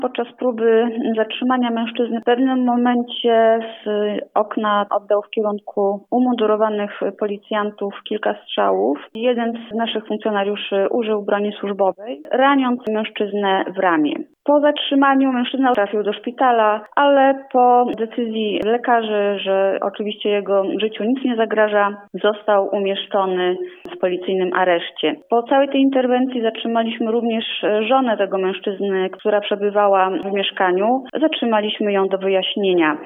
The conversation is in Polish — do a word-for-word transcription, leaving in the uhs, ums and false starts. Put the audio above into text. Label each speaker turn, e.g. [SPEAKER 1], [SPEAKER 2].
[SPEAKER 1] Podczas próby zatrzymania mężczyzny w pewnym momencie z okna oddał w kierunku umundurowanych policjantów kilka strzałów. Jeden z naszych funkcjonariuszy użył broni służbowej, raniąc mężczyznę w ramię. Po zatrzymaniu mężczyzna trafił do szpitala, ale po decyzji lekarzy, że oczywiście jego życiu nic nie zagraża, został umieszczony w policyjnym areszcie. Po całej tej interwencji zatrzymaliśmy również żonę tego mężczyzny, która przebywała w mieszkaniu. Zatrzymaliśmy ją do wyjaśnienia.